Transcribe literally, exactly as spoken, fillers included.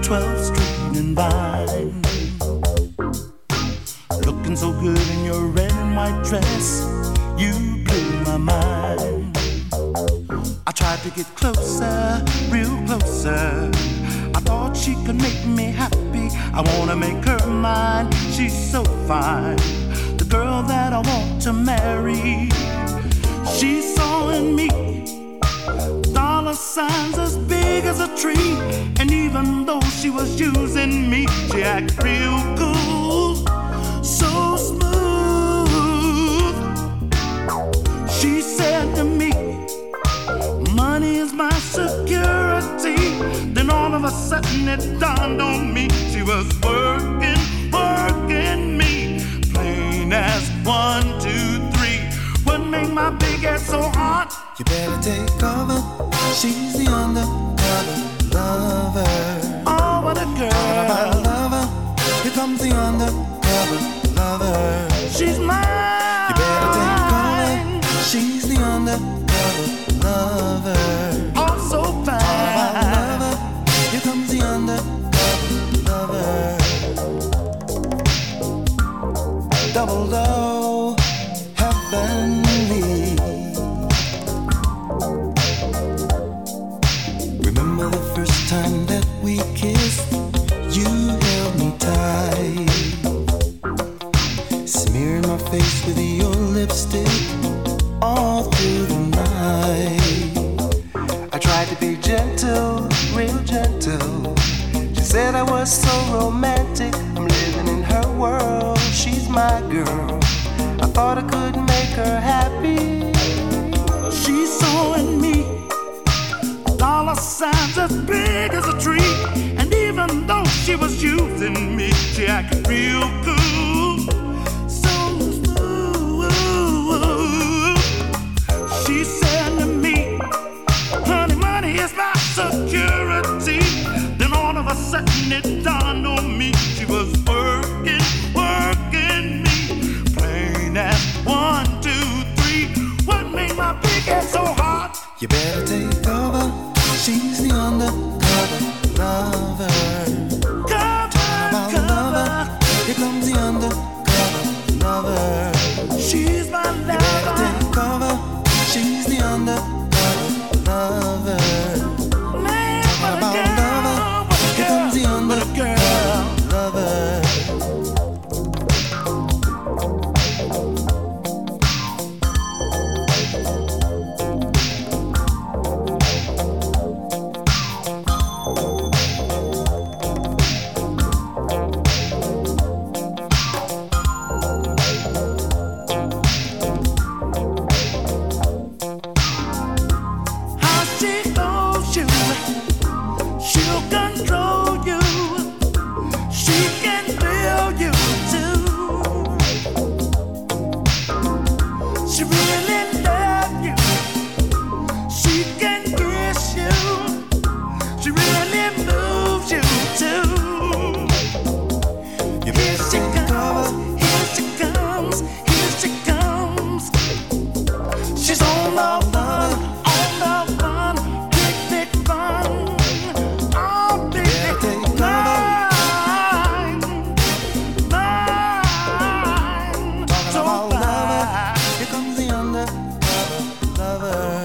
twelfth Street and Vine. Looking so good in your red and white dress, you blew my mind. I tried to get closer, real closer. I thought she could make me happy. I wanna make her mine. She's so fine, the girl that I want to marry. She saw in me dollar signs as big as a tree. And even though she was using me, she acted real cool, so smooth. She said to me, money is my security. Then all of a sudden it dawned on me, she was working, working me. Plain as one, two, three. What made my big head so hot? You better take cover. She's the undercover lover. Oh, what a girl. Lover. Here comes the undercover lover. She's mine. You better take cover. She's the undercover lover. Oh, so fine. Lover. Here comes the undercover lover. Double O, heavenly. Remember the first time that we kissed? You held me tight, smearing my face with your lipstick all through the night. I tried to be gentle, real gentle. She said I was so romantic. I'm living in her world, she's my girl. I thought I could make her happy. She saw in me dollar signs as big as a tree. And even though she was using me, she acted real cool, so smooth. She said to me, honey, money is my security. Then all of a sudden it dawned on me, she was working, working me. Plain as one, two, three. What made my big head so hot? You better take cover. She's the undercover lover. Cover, cover. Here comes the undercover lover. She's my lover. You better take cover. She's the undercover lover. Man, what a about girl, lover. what a Here comes the girl, what a undercover girl. lover. How she knows you, she'll control you. She can feel you too. She really loves you. She can kiss you. She really moves you too. You Here better she take cover. comes, here she comes, here she comes. She's on the run, on the run, big, big run. Oh, big, Yeah, big take cover. line, line. Talking So about lover. fine. Here comes the undercover lover.